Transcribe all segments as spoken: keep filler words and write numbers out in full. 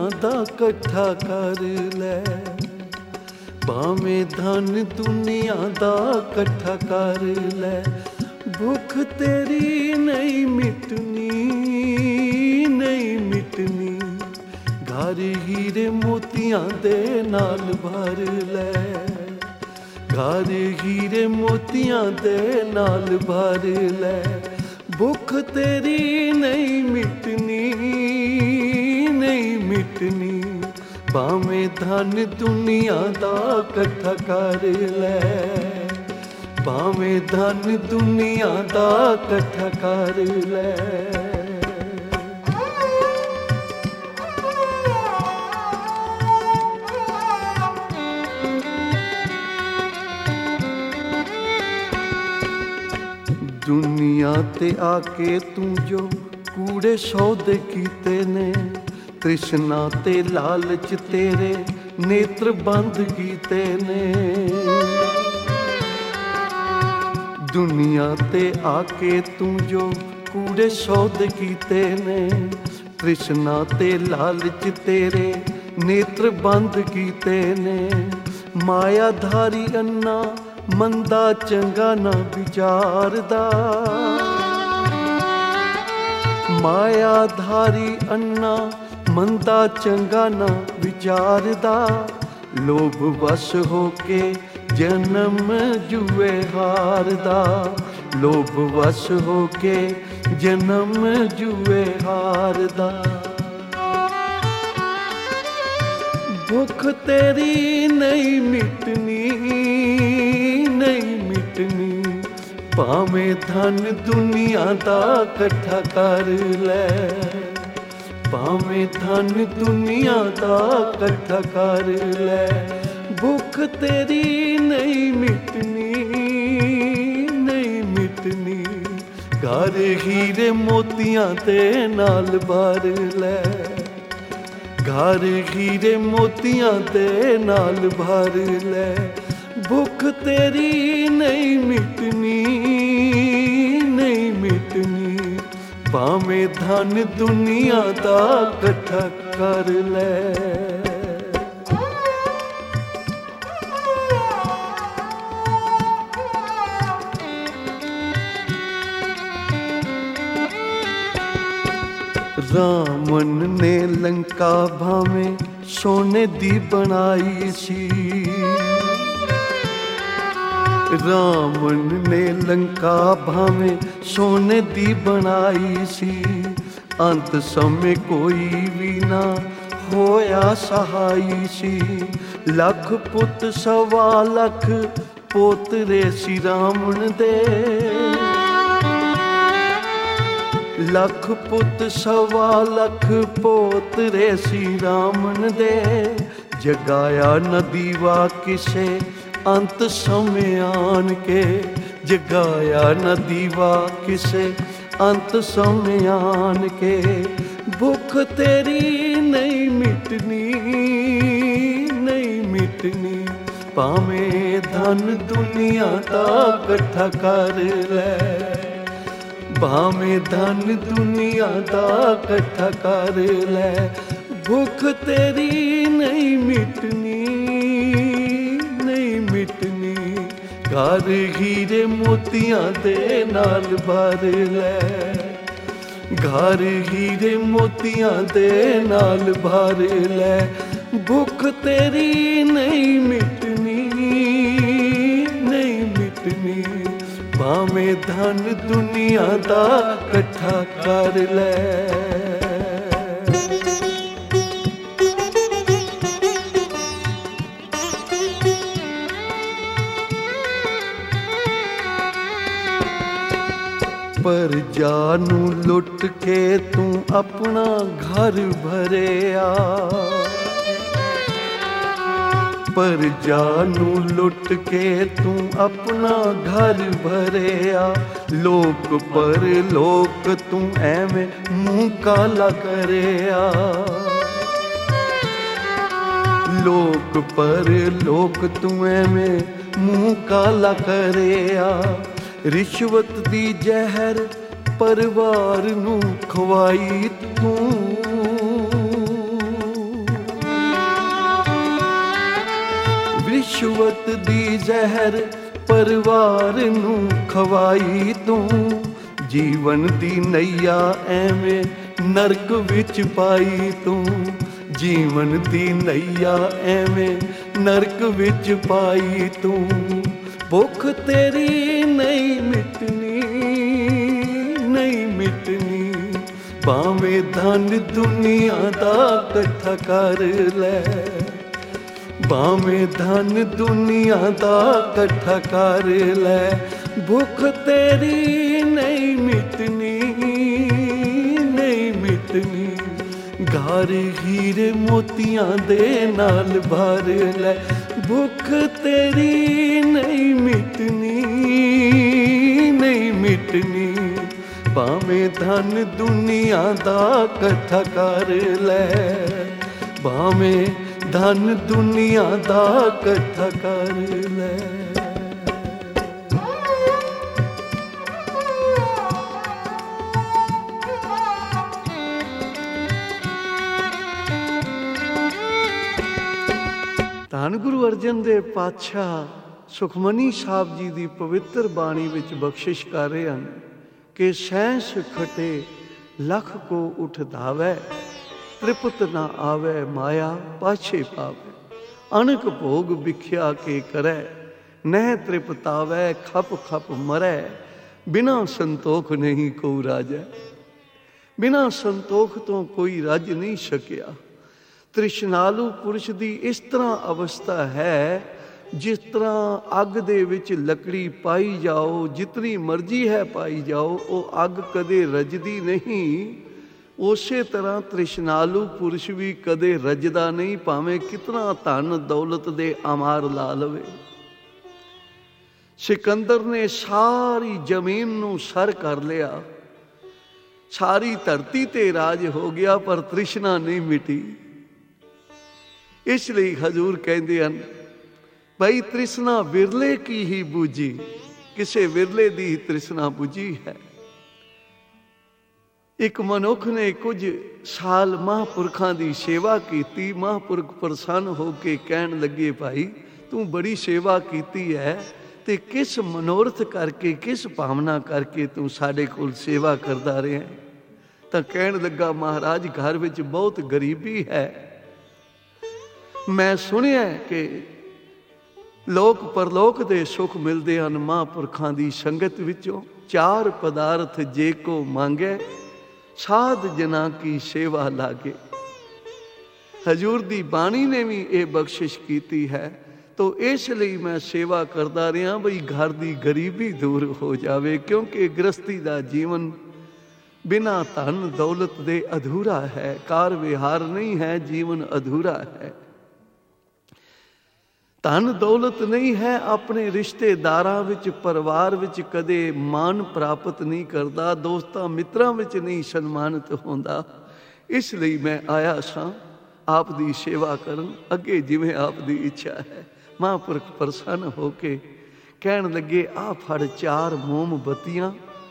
दा कट्ठा कर लै, भावें धन दुनिया दा कट्ठा कर लै, भुख तेरी नहीं मिटनी नहीं मिटनी, घर हीरे मोतियां दे नाल भर लै, घर हीरे मोतियां दे नाल भर लै, भुख तेरी नहीं मिटनी नहीं मिटनी, भावें धन दुनिया दा कट्ठा कर लै, भावें धन दुनिया दा कट्ठा कर लै। दुनिया ते आके तू जो कूड़े सौदे कीते ने, तृष्णा ते लालच तेरे नेत्र बंद कीते ने, दुनिया ते आके तू जो कूड़े सौदे कीते ने, तृष्णा ते लालच तेरे नेत्र बंद कीते ने, मायाधारी अन्ना मंदा चंगा ना विचारदा, मायाधारी अन्ना मंदा चंगा ना विचारदा, लोभ वश होके जन्म जुए हारदा, लोभ वश होके जन्म जुए हारदा, भुख तेरी नहीं मिटनी नहीं मिटनी, भावें धन दुनिया दा कट्ठा कर लै, भावें धन दुनिया दा कट्ठा कर लै, भुख तेरी नहीं मिटनी नहीं मिटनी, घर हीरे मोतियां दे नाल भर लै, घर हीरे मोतियां दे नाल भर लै, भुख तेरी नहीं मिटनी नहीं मिटनी, भावें धन दुनिया दा कट्ठा कर लै। रावण ने लंका भावें सोने दी बनाई सी, रावण ने लंका भावें सोने दी बनाई सी, अंत समय कोई भी ना होया सहाई सी, लख पुत सवा लख पोतरे सी रावण दे, लख पुत सवा लख पोतरे सी रावण दे, जगाया न दीवा किसे अंत समय आन के, जगाया न दीवा किसे अंत समय आन के, भुख तेरी नहीं मिटनी नहीं मिटनी, भावें धन दुनिया दा कट्ठा कर लै, भावें धन दुनिया दा कट्ठा कर लै, भुख तेरी नहीं मिटनी नहीं मिटनी, घर हीरे मोतियां दे नाल भर लै, घर हीरे मोतियां दे नाल भर लै, भुख तेरी नहीं मिटनी नहीं मिटनी, भावें धन दुनिया दा कट्ठा कर लै। प्रजा नू लुट के तू अपना घर भरिया, प्रजा नू लुट के तू अपना घर भरिया, लोक पर लोक तू एवें मुँह काला करिया, लोक पर लोक तू एवें मुँह काला करिया, रिश्वत दी जहर परिवार नू खवाई तू, ਰਿਸ਼ਵਤ ਦੀ ਜ਼ਹਿਰ ਪਰਿਵਾਰ ਨੂੰ ਖਵਾਈ ਤੂੰ, ਜੀਵਨ ਦੀ ਨਈਆ ਐਵੇਂ ਨਰਕ ਵਿੱਚ ਪਾਈ ਤੂੰ, ਜੀਵਨ ਦੀ ਨਈਆ ਐਵੇਂ ਨਰਕ ਵਿੱਚ ਪਾਈ ਤੂੰ। ਭੁੱਖ ਤੇਰੀ ਨਹੀਂ ਮਿਟਣੀ, ਨਹੀਂ ਮਿਟਣੀ, ਭਾਵੇਂ ਧਨ ਦੁਨੀਆ ਦਾ ਇਕੱਠਾ ਕਰ ਲੈ, ਭਾਵੇਂ ਧਨ ਦੁਨੀਆ ਦਾ ਇਕੱਠਾ ਕਰ ਲੈ, ਭੁੱਖ ਤੇਰੀ ਨਹੀਂ ਮਿਟਣੀ, ਨਹੀਂ ਮਿਟਣੀ, ਘਰ ਹੀਰੇ ਮੋਤੀਆਂ ਦੇ ਨਾਲ ਭਰ ਲੈ, ਭੁੱਖ ਤੇਰੀ ਨਹੀਂ ਮਿਟਣੀ, ਨਹੀਂ ਮਿਟਣੀ, ਭਾਵੇਂ ਧਨ ਦੁਨੀਆ ਦਾ ਇਕੱਠਾ ਕਰ ਲੈ, ਭਾਵੇਂ ਧਨ ਦੁਨੀਆ ਦਾ ਇਕੱਠਾ ਕਰ ਲੈ। ਧੰਨ ਗੁਰੂ ਅਰਜਨ ਦੇਵ ਪਾਤਸ਼ਾਹ ਸੁਖਮਨੀ ਸਾਹਿਬ ਜੀ ਦੀ ਪਵਿੱਤਰ ਬਾਣੀ ਵਿੱਚ ਬਖਸ਼ਿਸ਼ ਕਰ ਰਹੇ ਹਨ ਕਿ ਸੈਂਸ ਖਟੇ ਲੱਖ ਕੋ ਉਠ ਧਾਵੈ, ਤ੍ਰਿਪਤ ਨਾ ਆਵੈ ਮਾਇਆ ਪਾਛੇ ਪਾਵੈ, ਅਨਕ ਭੋਗ ਵਿਖਿਆ ਕੇ ਕਰੈ, ਨਹਿ ਤ੍ਰਿਪਤਾਵੈ ਖਪ ਖਪ ਮਰੈ, ਬਿਨਾ ਸੰਤੋਖ ਨਹੀਂ ਕੋ ਰਾਜੈ। ਬਿਨਾ ਸੰਤੋਖ ਤੋਂ ਕੋਈ ਰੱਜ ਨਹੀਂ ਸਕਿਆ। ਤ੍ਰਿਸ਼ਨਾਲੂ ਪੁਰਸ਼ ਦੀ ਇਸ ਤਰ੍ਹਾਂ ਅਵਸਥਾ ਹੈ ਜਿਸ ਤਰ੍ਹਾਂ ਅੱਗ ਦੇ ਵਿੱਚ ਲੱਕੜੀ ਪਾਈ ਜਾਓ, ਜਿਤਨੀ ਮਰਜ਼ੀ ਹੈ ਪਾਈ ਜਾਓ, ਉਹ ਅੱਗ ਕਦੇ ਰੱਜਦੀ ਨਹੀਂ। ਉਸੇ ਤਰ੍ਹਾਂ ਤ੍ਰਿਸ਼ਨਾਲੂ ਪੁਰਸ਼ ਵੀ ਕਦੇ ਰੱਜਦਾ ਨਹੀਂ, ਭਾਵੇਂ ਕਿਤਨਾ ਧਨ ਦੌਲਤ ਦੇ ਅਮਾਰ ਲਾ ਲਵੇ। ਸਿਕੰਦਰ ਨੇ ਸਾਰੀ ਜ਼ਮੀਨ ਨੂੰ ਸਰ ਕਰ ਲਿਆ, ਸਾਰੀ ਧਰਤੀ ਤੇ ਰਾਜ ਹੋ ਗਿਆ, ਪਰ ਤ੍ਰਿਸ਼ਨਾ ਨਹੀਂ ਮਿਟੀ। ਇਸ ਲਈ ਹਜ਼ੂਰ ਕਹਿੰਦੇ ਹਨ, ਭਾਈ ਤ੍ਰਿਸ਼ਨਾ ਵਿਰਲੇ ਕੀ ਹੀ ਬੂਝੀ, ਕਿਸੇ ਵਿਰਲੇ ਦੀ ਹੀ ਤ੍ਰਿਸ਼ਨਾ ਬੁਝੀ ਹੈ। ਇੱਕ ਮਨੁੱਖ ਨੇ ਕੁਝ ਸਾਲ ਮਹਾਂਪੁਰਖਾਂ ਦੀ ਸੇਵਾ ਕੀਤੀ। ਮਹਾਂਪੁਰਖ ਪ੍ਰਸੰਨ ਹੋ ਕੇ ਕਹਿਣ ਲੱਗੇ, ਭਾਈ ਤੂੰ ਬੜੀ ਸੇਵਾ ਕੀਤੀ ਹੈ ਤੇ ਕਿਸ ਮਨੋਰਥ ਕਰਕੇ, ਕਿਸ ਭਾਵਨਾ ਕਰਕੇ ਤੂੰ ਸਾਡੇ ਕੋਲ ਸੇਵਾ ਕਰਦਾ ਰਿਹਾ? ਤਾਂ ਕਹਿਣ ਲੱਗਾ, ਮਹਾਰਾਜ ਘਰ ਵਿੱਚ ਬਹੁਤ ਗਰੀਬੀ ਹੈ। ਮੈਂ ਸੁਣਿਆ ਕਿ ਲੋਕ ਪਰਲੋਕ ਦੇ ਸੁੱਖ ਮਿਲਦੇ ਹਨ ਮਹਾਂਪੁਰਖਾਂ ਦੀ ਸੰਗਤ ਵਿੱਚੋਂ। ਚਾਰ ਪਦਾਰਥ ਜੇ ਕੋ ਮੰਗੇ, ਸਾਧ ਜਨਾਂ ਕੀ ਸੇਵਾ ਲਾਗੇ। ਹਜ਼ੂਰ ਦੀ ਬਾਣੀ ਨੇ ਵੀ ਇਹ ਬਖਸ਼ਿਸ਼ ਕੀਤੀ ਹੈ। ਤੋ ਇਸ ਲਈ ਮੈਂ ਸੇਵਾ ਕਰਦਾ ਰਿਹਾ ਬਈ ਘਰ ਦੀ ਗਰੀਬੀ ਦੂਰ ਹੋ ਜਾਵੇ, ਕਿਉਂਕਿ ਗ੍ਰਸਤੀ ਦਾ ਜੀਵਨ ਬਿਨਾਂ ਧਨ ਦੌਲਤ ਦੇ ਅਧੂਰਾ ਹੈ। ਕਾਰ ਵਿਹਾਰ ਨਹੀਂ ਹੈ, ਜੀਵਨ ਅਧੂਰਾ ਹੈ। ਧਨ ਦੌਲਤ ਨਹੀਂ ਹੈ, ਆਪਣੇ ਰਿਸ਼ਤੇਦਾਰਾਂ ਵਿੱਚ, ਪਰਿਵਾਰ ਵਿੱਚ ਕਦੇ ਮਾਣ ਪ੍ਰਾਪਤ ਨਹੀਂ ਕਰਦਾ, ਦੋਸਤਾਂ ਮਿੱਤਰਾਂ ਵਿੱਚ ਨਹੀਂ ਸਨਮਾਨਿਤ ਹੁੰਦਾ। ਇਸ ਲਈ ਮੈਂ ਆਇਆ ਸਾਂ ਆਪ ਦੀ ਸੇਵਾ ਕਰਨ, ਅੱਗੇ ਜਿਵੇਂ ਆਪ ਦੀ ਇੱਛਾ ਹੈ। ਮਹਾਂਪੁਰਖ ਪ੍ਰਸੰਨ ਹੋ ਕੇ ਕਹਿਣ ਲੱਗੇ, ਆ ਫੜ ਚਾਰ ਮੋਮਬੱਤੀਆਂ,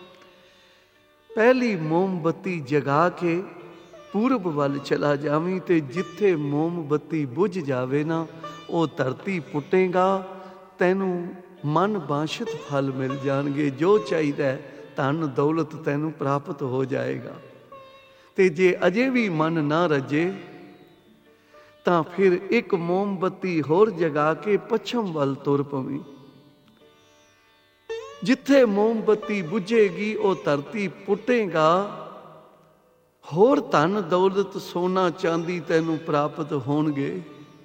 ਪਹਿਲੀ ਮੋਮਬੱਤੀ ਜਗਾ ਕੇ ਪੂਰਬ ਵੱਲ ਚਲਾ ਜਾਵੀਂ, ਤੇ ਜਿੱਥੇ ਮੋਮਬੱਤੀ ਬੁਝ ਜਾਵੇ ਨਾ, ਉਹ ਧਰਤੀ ਪੁੱਟੇਗਾ, ਤੈਨੂੰ ਮਨ ਬਾਂਛਿਤ ਫਲ ਮਿਲ ਜਾਣਗੇ। ਜੋ ਚਾਹੀਦਾ ਧਨ ਦੌਲਤ ਤੈਨੂੰ ਪ੍ਰਾਪਤ ਹੋ ਜਾਏਗਾ। ਤੇ ਜੇ ਅਜੇ ਵੀ ਮਨ ਨਾ ਰੱਜੇ ਤਾਂ ਫਿਰ ਇੱਕ ਮੋਮਬੱਤੀ ਹੋਰ ਜਗਾ ਕੇ ਪੱਛਮ ਵੱਲ ਤੁਰ ਪਵੀਂ। ਜਿੱਥੇ ਮੋਮਬੱਤੀ ਬੁਝੇਗੀ ਉਹ ਧਰਤੀ ਪੁੱਟੇਗਾ, ਹੋਰ ਧਨ ਦੌਲਤ ਸੋਨਾ ਚਾਂਦੀ ਤੈਨੂੰ ਪ੍ਰਾਪਤ ਹੋਣਗੇ।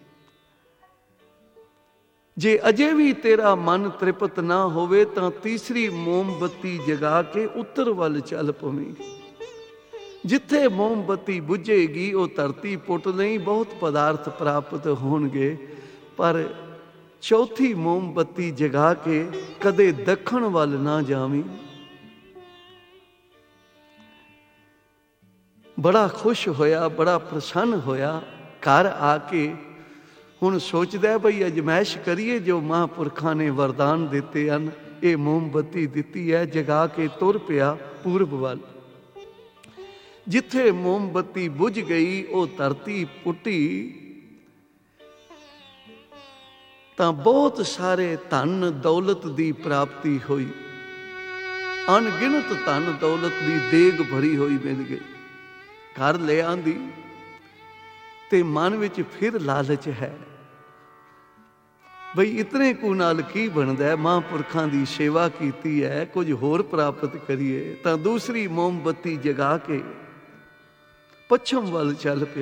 ਜੇ ਅਜੇ ਵੀ ਤੇਰਾ ਮਨ ਤ੍ਰਿਪਤ ਨਾ ਹੋਵੇ ਤਾਂ ਤੀਸਰੀ ਮੋਮਬੱਤੀ ਜਗਾ ਕੇ ਉੱਤਰ ਵੱਲ ਚੱਲ ਪਵੀਂ। ਜਿੱਥੇ ਮੋਮਬੱਤੀ ਬੁਝੇਗੀ ਉਹ ਧਰਤੀ ਪੁੱਟ ਨਹੀਂ, ਬਹੁਤ ਪਦਾਰਥ ਪ੍ਰਾਪਤ ਹੋਣਗੇ, ਪਰ ਚੌਥੀ ਮੋਮਬੱਤੀ ਜਗਾ ਕੇ ਕਦੇ ਦੱਖਣ ਵੱਲ ਨਾ ਜਾਵੀਂ। ਬੜਾ ਖੁਸ਼ ਹੋਇਆ, ਬੜਾ ਪ੍ਰਸੰਨ ਹੋਇਆ। ਘਰ ਆ ਕੇ ਹੁਣ ਸੋਚਦਾ ਬਈ ਅਜਮਾਇਸ਼ ਕਰੀਏ, ਜੋ ਮਹਾਂਪੁਰਖਾਂ ਨੇ ਵਰਦਾਨ ਦਿੱਤੇ ਹਨ। ਇਹ ਮੋਮਬੱਤੀ ਦਿੱਤੀ ਹੈ, ਜਗਾ ਕੇ ਤੁਰ ਪਿਆ ਪੂਰਬ ਵੱਲ। ਜਿੱਥੇ ਮੋਮਬੱਤੀ ਬੁਝ ਗਈ ਉਹ ਧਰਤੀ ਪੁੱਟੀ। ਤਾਂ ਬਹੁਤ ਸਾਰੇ ਧਨ ਦੌਲਤ ਦੀ ਪ੍ਰਾਪਤੀ ਹੋਈ। ਅਣਗਿਣਤ ਧਨ ਦੌਲਤ ਦੀ ਦੇਗ ਭਰੀ ਹੋਈ ਮਿਲ ਗਈ, ਘਰ ਲੈ ਆਂਦੀ ਤੇ ਮਨ ਵਿੱਚ ਫਿਰ ਲਾਲਚ ਹੈ ਬਈ ਇਤਨੇ ਕੁ ਨਾਲ ਕੀ ਬਣਦਾ, ਮਹਾਂਪੁਰਖਾਂ ਦੀ ਸੇਵਾ ਕੀਤੀ ਹੈ, ਕੁਝ ਹੋਰ ਪ੍ਰਾਪਤ ਕਰੀਏ। ਤਾਂ ਦੂਸਰੀ ਮੋਮਬੱਤੀ ਜਗਾ ਕੇ ਪੱਛਮ ਵੱਲ ਚੱਲ ਪਿਆ।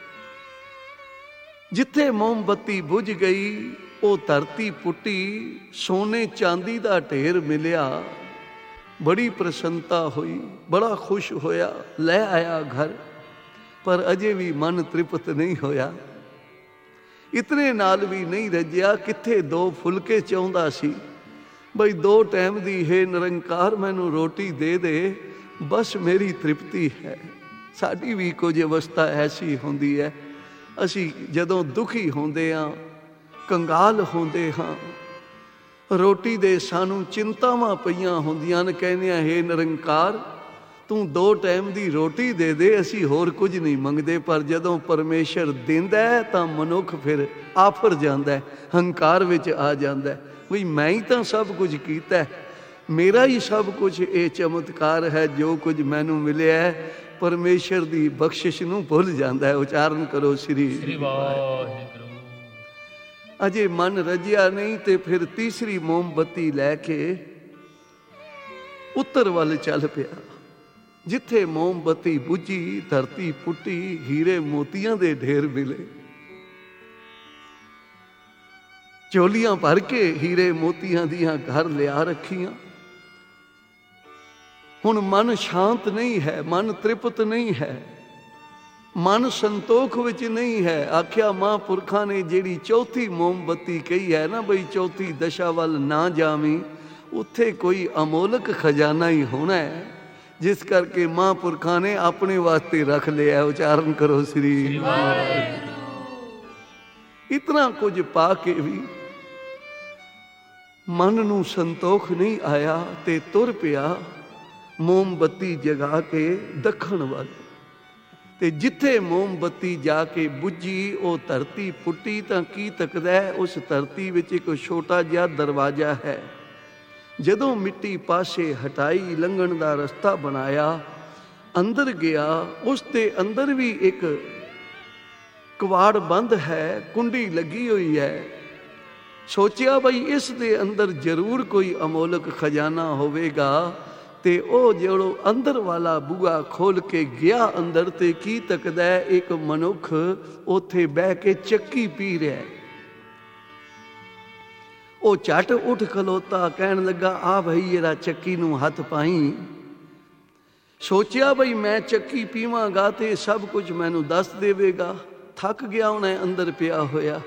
ਜਿੱਥੇ ਮੋਮਬੱਤੀ ਬੁਝ ਗਈ ਉਹ ਧਰਤੀ ਪੁੱਟੀ, ਸੋਨੇ ਚਾਂਦੀ ਦਾ ਢੇਰ ਮਿਲਿਆ। ਬੜੀ ਪ੍ਰਸੰਨਤਾ ਹੋਈ, ਬੜਾ ਖੁਸ਼ ਹੋਇਆ, ਲੈ ਆਇਆ ਘਰ। ਪਰ ਅਜੇ ਵੀ ਮਨ ਤ੍ਰਿਪਤ ਨਹੀਂ ਹੋਇਆ। ਇਤਨੇ ਨਾਲ ਵੀ ਨਹੀਂ ਰੱਜਿਆ, ਕਿੱਥੇ ਦੋ ਫੁਲਕੇ ਚਾਹੁੰਦਾ ਸੀ ਬਈ ਦੋ ਟਾਈਮ ਦੀ ਹੈ ਨਿਰੰਕਾਰ ਮੈਨੂੰ ਰੋਟੀ ਦੇ ਦੇ, ਬਸ ਮੇਰੀ ਤ੍ਰਿਪਤੀ ਹੈ। ਸਾਡੀ ਵੀ ਕੁਝ ਅਵਸਥਾ ਐਸੀ ਹੁੰਦੀ ਹੈ, ਅਸੀਂ ਜਦੋਂ ਦੁਖੀ ਹੁੰਦੇ ਹਾਂ, ਕੰਗਾਲ ਹੁੰਦੇ ਹਾਂ, ਰੋਟੀ ਦੇ ਸਾਨੂੰ ਚਿੰਤਾਵਾਂ ਪਈਆਂ ਹੁੰਦੀਆਂ ਨੇ, ਕਹਿੰਦੇ ਆ ਹੇ ਨਿਰੰਕਾਰ ਤੂੰ ਦੋ ਟਾਈਮ ਦੀ ਰੋਟੀ ਦੇ ਦੇ, ਅਸੀਂ ਹੋਰ ਕੁਝ ਨਹੀਂ ਮੰਗਦੇ। ਪਰ ਜਦੋਂ ਪਰਮੇਸ਼ਰ ਦਿੰਦਾ ਹੈ ਤਾਂ ਮਨੁੱਖ ਫਿਰ ਆਫਰ ਜਾਂਦਾ ਹੈ, ਹੰਕਾਰ ਵਿੱਚ ਆ ਜਾਂਦਾ ਹੈ ਵੀ ਮੈਂ ਹੀ ਤਾਂ ਸਭ ਕੁਝ ਕੀਤਾ, ਮੇਰਾ ਹੀ ਸਭ ਕੁਝ ਇਹ ਚਮਤਕਾਰ ਹੈ, ਜੋ ਕੁਝ ਮੈਨੂੰ ਮਿਲਿਆ ਹੈ। ਪਰਮੇਸ਼ਰ ਦੀ ਬਖਸ਼ਿਸ਼ ਨੂੰ ਭੁੱਲ ਜਾਂਦਾ ਹੈ। ਉਚਾਰਨ ਕਰੋ ਸ੍ਰੀ ਵਾਹਿਗੁਰੂ। ਅਜੇ ਮਨ ਰੱਜਿਆ ਨਹੀਂ ਤੇ ਫਿਰ ਤੀਸਰੀ ਮੋਮਬੱਤੀ ਲੈ ਕੇ ਉੱਤਰ ਵੱਲ ਚੱਲ ਪਿਆ। ਜਿੱਥੇ ਮੋਮਬੱਤੀ ਬੁਝੀ, ਧਰਤੀ ਪੁੱਟੀ, ਹੀਰੇ ਮੋਤੀਆਂ ਦੇ ਢੇਰ ਮਿਲੇ। ਝੋਲੀਆਂ ਭਰ ਕੇ ਹੀਰੇ ਮੋਤੀਆਂ ਦੀਆਂ ਘਰ ਲਿਆ ਰੱਖੀਆਂ। ਹੁਣ ਮਨ ਸ਼ਾਂਤ ਨਹੀਂ ਹੈ, ਮਨ ਤ੍ਰਿਪਤ ਨਹੀਂ ਹੈ, ਮਨ ਸੰਤੋਖ ਵਿੱਚ ਨਹੀਂ ਹੈ। ਆਖਿਆ ਮਹਾਂਪੁਰਖਾਂ ਨੇ ਜਿਹੜੀ ਚੌਥੀ ਮੋਮਬੱਤੀ ਕਹੀ ਹੈ ਨਾ ਬਈ ਚੌਥੀ ਦਸ਼ਾ ਵੱਲ ਨਾ ਜਾਵੀਂ, ਉੱਥੇ ਕੋਈ ਅਮੋਲਕ ਖਜ਼ਾਨਾ ਹੀ ਹੋਣਾ ਹੈ, ਜਿਸ ਕਰਕੇ ਮਹਾਂਪੁਰਖਾਂ ਨੇ ਆਪਣੇ ਵਾਸਤੇ ਰੱਖ ਲਿਆ। ਉਚਾਰਨ ਕਰੋ ਸ੍ਰੀ ਵਾਹਿਗੁਰੂ। ਇਤਨਾ ਕੁਝ ਪਾ ਕੇ ਵੀ ਮਨ ਨੂੰ ਸੰਤੋਖ ਨਹੀਂ ਆਇਆ ਤੇ ਤੁਰ ਪਿਆ ਮੋਮਬੱਤੀ ਜਗਾ ਕੇ ਦੱਖਣ ਵੱਲ। ਤੇ ਜਿੱਥੇ ਮੋਮਬੱਤੀ ਜਾ ਕੇ ਬੁੱਝੀ ਉਹ ਧਰਤੀ ਪੁੱਟੀ ਤਾਂ ਕੀ ਤੱਕਦਾ, ਉਸ ਧਰਤੀ ਵਿੱਚ ਇੱਕ ਛੋਟਾ ਜਿਹਾ ਦਰਵਾਜ਼ਾ ਹੈ। ਜਦੋਂ ਮਿੱਟੀ ਪਾਸੇ ਹਟਾਈ, ਲੰਘਣ ਦਾ ਰਸਤਾ ਬਣਾਇਆ, ਅੰਦਰ ਗਿਆ। ਉਸ ਦੇ ਅੰਦਰ ਵੀ ਇੱਕ ਕਵਾੜ ਬੰਦ ਹੈ, ਕੁੰਡੀ ਲੱਗੀ ਹੋਈ ਹੈ। ਸੋਚਿਆ ਬਈ ਇਸ ਦੇ ਅੰਦਰ ਜ਼ਰੂਰ ਕੋਈ ਅਮੋਲਕ ਖਜ਼ਾਨਾ ਹੋਵੇਗਾ। ਤੇ ਉਹ ਜਿਹੜੋ ਅੰਦਰ ਵਾਲਾ ਬੂਹਾ ਖੋਲ ਕੇ ਗਿਆ ਅੰਦਰ, ਤੇ ਕੀ ਤੱਕਦਾ, ਇੱਕ ਮਨੁੱਖ ਉੱਥੇ ਬਹਿ ਕੇ ਚੱਕੀ ਪੀ ਰਿਹਾ। ਉਹ ਝਟ ਉੱਠ ਖਲੋਤਾ, ਕਹਿਣ ਲੱਗਾ ਆ ਭਈ ਇਹਦਾ ਚੱਕੀ ਨੂੰ ਹੱਥ ਪਾਈ। ਸੋਚਿਆ ਬਈ ਮੈਂ ਚੱਕੀ ਪੀਵਾਂਗਾ ਤੇ ਸਭ ਕੁਝ ਮੈਨੂੰ ਦੱਸ ਦੇਵੇਗਾ। ਥੱਕ ਗਿਆ ਉਹਨੇ ਅੰਦਰ ਪਿਆ ਹੋਇਆ।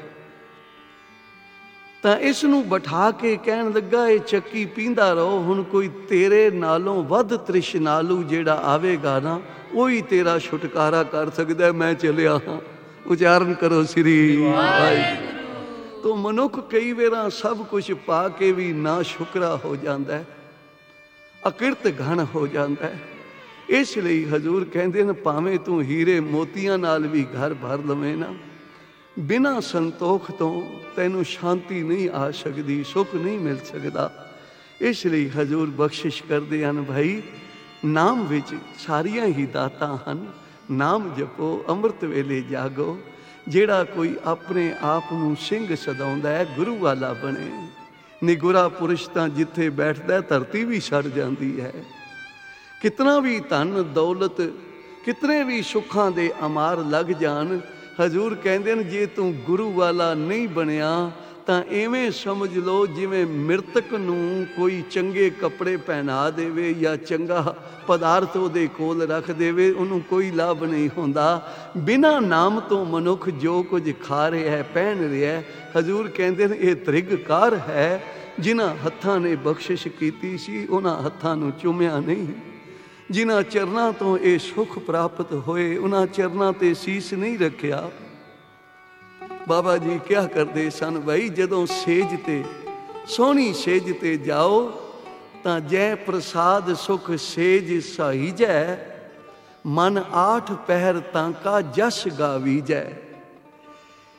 ਤਾਂ ਇਸ ਨੂੰ ਬਿਠਾ ਕੇ ਕਹਿਣ ਲੱਗਾ ਇਹ ਚੱਕੀ ਪੀਂਦਾ ਰਹੋ, ਹੁਣ ਕੋਈ ਤੇਰੇ ਨਾਲੋਂ ਵੱਧ ਤ੍ਰਿਸ਼ਨਾਲੂ ਜਿਹੜਾ ਆਵੇਗਾ ਨਾ, ਉਹੀ ਤੇਰਾ ਛੁਟਕਾਰਾ ਕਰ ਸਕਦਾ। ਮੈਂ ਚਲਿਆ ਹਾਂ। ਉਚਾਰਨ ਕਰੋ ਸ੍ਰੀ ਵਾਹਿਗੁਰੂ। ਤੋ ਮਨੁੱਖ ਕਈ ਵਾਰਾਂ ਸਭ ਕੁਝ ਪਾ ਕੇ ਵੀ ਨਾ ਸ਼ੁਕਰਾ ਹੋ ਜਾਂਦਾ ਹੈ, ਅਕਿਰਤ ਘਣ ਹੋ ਜਾਂਦਾ ਹੈ। ਇਸ ਲਈ ਹਜ਼ੂਰ ਕਹਿੰਦੇ ਨੇ ਭਾਵੇਂ ਤੂੰ ਹੀਰੇ ਮੋਤੀਆਂ ਨਾਲ ਵੀ ਘਰ ਭਰ ਲਵੇਂ ਨਾ, ਬਿਨਾਂ ਸੰਤੋਖ ਤੋਂ ਤੈਨੂੰ ਸ਼ਾਂਤੀ ਨਹੀਂ ਆ ਸਕਦੀ, ਸੁੱਖ ਨਹੀਂ ਮਿਲ ਸਕਦਾ। ਇਸ ਲਈ ਹਜ਼ੂਰ ਬਖਸ਼ਿਸ਼ ਕਰਦੇ ਹਨ, ਭਾਈ ਨਾਮ ਵਿੱਚ ਸਾਰੀਆਂ ਹੀ ਦਾਤਾਂ ਹਨ। ਨਾਮ ਜਪੋ, ਅੰਮ੍ਰਿਤ ਵੇਲੇ ਜਾਗੋ। ਜਿਹੜਾ ਕੋਈ ਆਪਣੇ ਆਪ ਨੂੰ ਸਿੰਘ ਸਦਾਉਂਦਾ ਹੈ, ਗੁਰੂ ਵਾਲਾ ਬਣੇ। ਨਿਗੁਰਾ ਪੁਰਸ਼ ਤਾਂ ਜਿੱਥੇ ਬੈਠਦਾ ਧਰਤੀ ਵੀ ਛੱਡ ਜਾਂਦੀ ਹੈ। ਕਿਤਨਾ ਵੀ ਧਨ ਦੌਲਤ, ਕਿਤਨੇ ਵੀ ਸੁੱਖਾਂ ਦੇ ਅਮਾਰ ਲੱਗ ਜਾਣ, ਹਜ਼ੂਰ ਕਹਿੰਦੇ ਨੇ ਜੇ ਤੂੰ ਗੁਰੂ ਵਾਲਾ ਨਹੀਂ ਬਣਿਆ ਤਾਂ ਐਵੇਂ ਸਮਝ ਲਓ ਜਿਵੇਂ ਮ੍ਰਿਤਕ ਨੂੰ ਕੋਈ ਚੰਗੇ ਕੱਪੜੇ ਪਹਿਨਾ ਦੇਵੇ ਜਾਂ ਚੰਗਾ ਪਦਾਰਥ ਉਹਦੇ ਕੋਲ ਰੱਖ ਦੇਵੇ, ਉਹਨੂੰ ਕੋਈ ਲਾਭ ਨਹੀਂ ਹੁੰਦਾ। ਬਿਨਾਂ ਨਾਮ ਤੋਂ ਮਨੁੱਖ ਜੋ ਕੁਝ ਖਾ ਰਿਹਾ ਹੈ, ਪਹਿਨ ਰਿਹਾ ਹੈ, ਹਜ਼ੂਰ ਕਹਿੰਦੇ ਨੇ ਇਹ ਤ੍ਰਿਗਕਾਰ ਹੈ। ਜਿਨ੍ਹਾਂ ਹੱਥਾਂ ਨੇ ਬਖਸ਼ਿਸ਼ ਕੀਤੀ ਸੀ ਉਹਨਾਂ ਹੱਥਾਂ ਨੂੰ ਚੁੰਮਿਆ ਨਹੀਂ। ਜਿਨ੍ਹਾਂ ਚਰਨਾਂ ਤੋਂ ਇਹ ਸੁੱਖ ਪ੍ਰਾਪਤ ਹੋਏ ਉਹਨਾਂ ਚਰਨਾਂ ਤੇ ਸੀਸ ਨਹੀਂ ਰੱਖਿਆ। ਬਾਬਾ ਜੀ ਕਿਆ ਕਰਦੇ ਸਨ, ਬਈ ਜਦੋਂ ਸੇਜ ਤੇ ਸੋਹਣੀ ਸੇਜ ਤੇ ਜਾਓ ਤਾਂ ਜੈ ਪ੍ਰਸਾਦ ਸੁਖ ਸੇਜ ਸਹੀਜੈ, ਮਨ ਆਠ ਪਹਿਰ ਤਾਂ ਕਾ ਜਸ ਗਾਵੀਜੈ।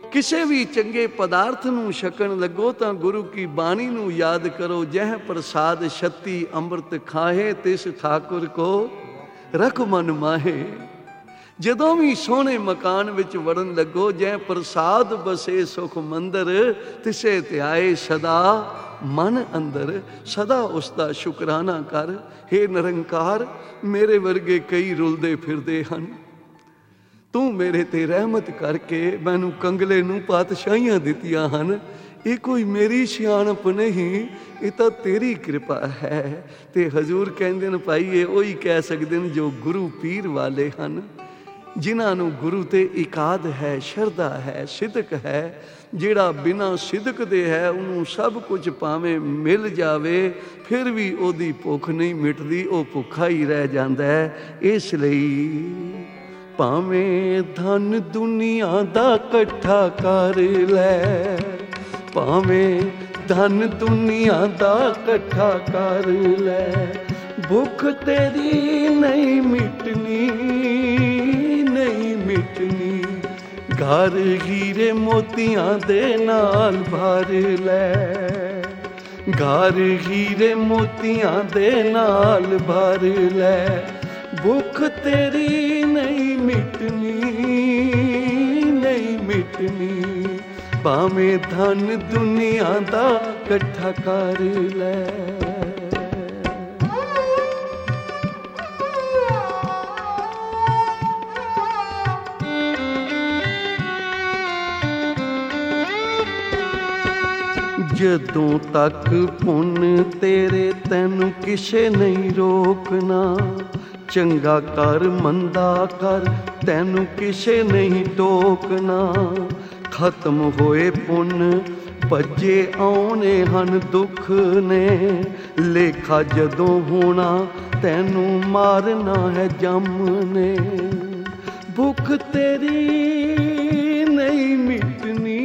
ਕਿਸੇ ਵੀ ਚੰਗੇ ਪਦਾਰਥ ਨੂੰ ਛਕਣ ਲੱਗੋ ਤਾਂ ਗੁਰੂ ਕੀ ਬਾਣੀ ਨੂੰ ਯਾਦ ਕਰੋ। ਜਹ ਪ੍ਰਸਾਦ ਛੱਤੀ ਅੰਮ੍ਰਿਤ ਖਾਹੇ ਤਿਸ ਠਾਕੁਰ ਕੋ ਰਖ ਮਨ ਮਾਹੇ। ਜਦੋਂ ਵੀ ਸੋਹਣੇ ਮਕਾਨ ਵਿੱਚ ਵੜਨ ਲੱਗੋ, ਜੈ ਪ੍ਰਸਾਦ ਬਸੇ ਸੁਖ ਮੰਦਰ ਤਿਸੇ ਧਿਆਏ ਸਦਾ ਮਨ ਅੰਦਰ। ਸਦਾ ਉਸ ਦਾ ਸ਼ੁਕਰਾਨਾ ਕਰ। ਹੇ ਨਿਰੰਕਾਰ, ਮੇਰੇ ਵਰਗੇ ਕਈ ਰੁਲਦੇ ਫਿਰਦੇ ਹਨ, ਤੂੰ ਮੇਰੇ ਤੇ ਰਹਿਮਤ ਕਰਕੇ ਮੈਨੂੰ ਕੰਗਲੇ ਨੂੰ ਪਾਤਸ਼ਾਹੀਆਂ ਦਿੱਤੀਆਂ ਹਨ। ਇਹ ਕੋਈ ਮੇਰੀ ਸਿਆਣਪ ਨਹੀਂ, ਇਹ ਤਾਂ ਤੇਰੀ ਕਿਰਪਾ ਹੈ। ਤੇ ਹਜ਼ੂਰ ਕਹਿੰਦੇ ਨੇ ਭਾਈ, ਇਹ ਉਹੀ ਕਹਿ ਸਕਦੇ ਨੇ ਜੋ ਗੁਰੂ ਪੀਰ ਵਾਲੇ ਹਨ, ਜਿਨ੍ਹਾਂ ਨੂੰ ਗੁਰੂ ਤੇ ਇਕਾਦ ਹੈ, ਸ਼ਰਧਾ ਹੈ, ਸਿਦਕ ਹੈ। ਜਿਹੜਾ ਬਿਨਾਂ ਸਿਦਕ ਦੇ ਹੈ, ਉਹਨੂੰ ਸਭ ਕੁਝ ਭਾਵੇਂ ਮਿਲ ਜਾਵੇ ਫਿਰ ਵੀ ਉਹਦੀ ਭੁੱਖ ਨਹੀਂ ਮਿਟਦੀ, ਉਹ ਭੁੱਖਾ ਹੀ ਰਹਿ ਜਾਂਦਾ ਹੈ। ਇਸ ਲਈ ਭਾਵੇਂ ਧਨ ਦੁਨੀਆ ਦਾ ਇਕੱਠਾ ਕਰ ਲੈ, ਭਾਵੇਂ ਧਨ ਦੁਨੀਆ ਦਾ ਇਕੱਠਾ ਕਰ ਲੈ, ਭੁੱਖ ਤੇਰੀ ਨਹੀਂ ਮਿਟਣੀ, ਨਹੀਂ ਮਿਟਣੀ। ਘਰ ਹੀਰੇ ਮੋਤੀਆਂ ਦੇ ਨਾਲ ਭਰ ਲੈ, ਘਰ ਹੀਰੇ ਮੋਤੀਆਂ ਦੇ ਨਾਲ ਭਰ ਲੈ, ਭੁੱਖ ਤੇਰੀ ਨਹੀਂ ਮਿਟਣੀ, ਨਹੀਂ ਮਿਟਣੀ। ਭਾਵੇਂ ਧਨ ਦੁਨੀਆ ਦਾ ਇਕੱਠਾ ਕਰ ਲੈ। ਜਦੋਂ ਤੱਕ ਪੁੰਨ ਤੇਰੇ ਤੈਨੂੰ ਕਿਸੇ ਨਹੀਂ ਰੋਕਣਾ, ਚੰਗਾ ਕਰ ਮੰਦਾ ਕਰ ਤੈਨੂੰ ਕਿਸੇ ਨਹੀਂ ਟੋਕਣਾ। ਖਤਮ ਹੋਏ ਪੁੰਨ ਭੱਜੇ ਆਉਣੇ ਹਨ ਦੁੱਖ ਨੇ, ਲੇਖਾ ਜਦੋਂ ਹੋਣਾ ਤੈਨੂੰ ਮਾਰਨਾ ਹੈ ਜੰਮ ਨੇ। ਭੁੱਖ ਤੇਰੀ ਨਹੀਂ ਮਿਟਣੀ,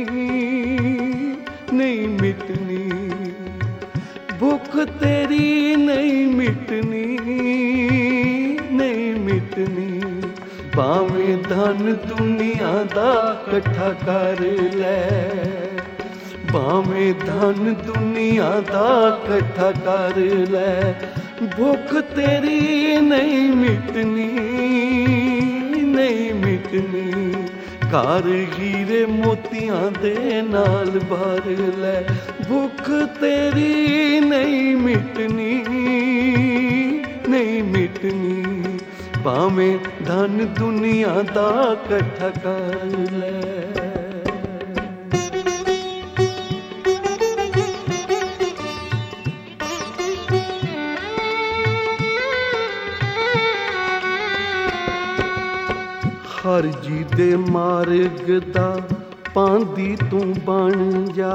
ਨਹੀਂ ਮਿਟਣੀ। ਭੁੱਖ ਤੇਰੀ ਨਹੀਂ ਮਿਟਣੀ, ਨਹੀਂ ਮਿਟਣੀ। ਭਾਵੇਂ ਧਨ ਦੁਨੀਆ ਦਾ ਇਕੱਠਾ ਕਰ ਲੈ, ਭਾਵੇਂ ਧਨ ਦੁਨੀਆ ਦਾ ਇਕੱਠਾ ਕਰ ਲੈ, ਭੁੱਖ ਤੇਰੀ ਨਹੀਂ ਮਿਟਣੀ, ਨਹੀਂ ਮਿਟਣੀ। ਘਰ ਹੀਰੇ ਮੋਤੀਆਂ ਦੇ ਨਾਲ ਭਰ ਲੈ, ਭੁੱਖ ਤੇਰੀ ਨਹੀਂ ਮਿਟਣੀ, ਨਹੀਂ ਮਿਟਣੀ। ਭਾਵੇਂ ਧਨ ਦੁਨੀਆ ਦਾ ਇਕੱਠਾ ਕਰ ਲੈ। ਹਰ ਜੀ ਦੇ ਮਾਰਗ ਦਾ ਪਾਂਦੀ ਤੂੰ ਬਣ ਜਾ,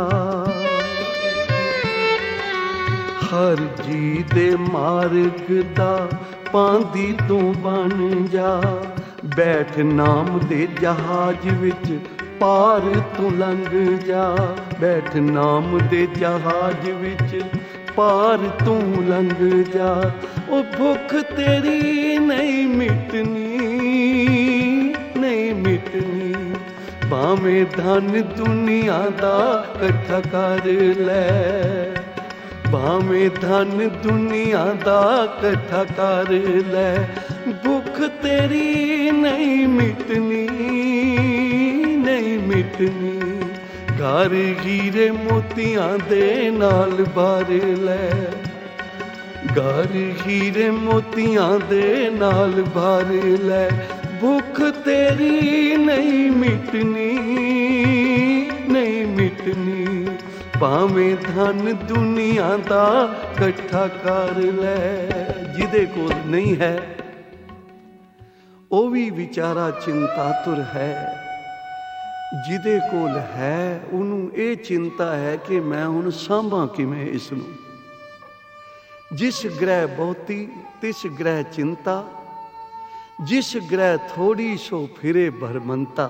ਹਰ ਜੀ ਦੇ ਮਾਰਗ ਦਾ ਪਾਂਦੀ ਤੂੰ ਬਣ ਜਾ। ਬੈਠ ਨਾਮ ਦੇ ਜਹਾਜ਼ ਵਿੱਚ ਪਾਰ ਤੂੰ ਲੰਘ ਜਾ, ਬੈਠ ਨਾਮ ਦੇ ਜਹਾਜ਼ ਵਿੱਚ ਪਾਰ ਤੂੰ ਲੰਘ ਜਾ। ਉਹ ਭੁੱਖ ਤੇਰੀ ਨਹੀਂ ਮਿਟਣੀ, ਨਹੀਂ ਮਿਟਣੀ। ਭਾਵੇਂ ਧਨ ਦੁਨੀਆ ਦਾ ਇਕੱਠਾ ਕਰ ਲੈ, ਭਾਵੇਂ ਧਨ ਦੁਨੀਆ ਦਾ ਇਕੱਠਾ ਕਰ ਲੈ, ਭੁੱਖ ਤੇਰੀ ਨਹੀਂ ਮਿਟਣੀ, ਨਹੀਂ ਮਿਟਣੀ। ਘਰ ਹੀਰੇ ਮੋਤੀਆਂ ਦੇ ਨਾਲ ਭਰ ਲੈ, ਘਰ ਹੀਰੇ ਮੋਤੀਆਂ ਦੇ ਨਾਲ ਭਰ ਲੈ, ਭੁੱਖ ਤੇਰੀ ਨਹੀਂ ਮਿਟਣੀ, ਨਹੀਂ ਮਿਟਣੀ। ਭਾਵੇਂ ਧਨ ਦੁਨੀਆ ਦਾ ਇਕੱਠਾ ਕਰ ਲੈ। ਜਿਹਦੇ ਕੋਲ ਨਹੀਂ ਹੈ ਉਹ ਵੀ ਵਿਚਾਰਾ ਚਿੰਤਾਤੁਰ ਹੈ, ਜਿਹਦੇ ਕੋਲ ਹੈ ਉਹਨੂੰ ਇਹ ਚਿੰਤਾ ਹੈ ਕਿ ਮੈਂ ਹੁਣ ਸਾਂਭਾਂ ਕਿਵੇਂ ਇਸ ਨੂੰ। ਜਿਸ ਗ੍ਰਹਿ ਬਹੁਤੀ ਤਿਸ ਗ੍ਰਹਿ ਚਿੰਤਾ, ਜਿਸ ਗ੍ਰਹਿ ਥੋੜੀ ਸੋ ਫਿਰੇ ਭਰਮੰਤਾ।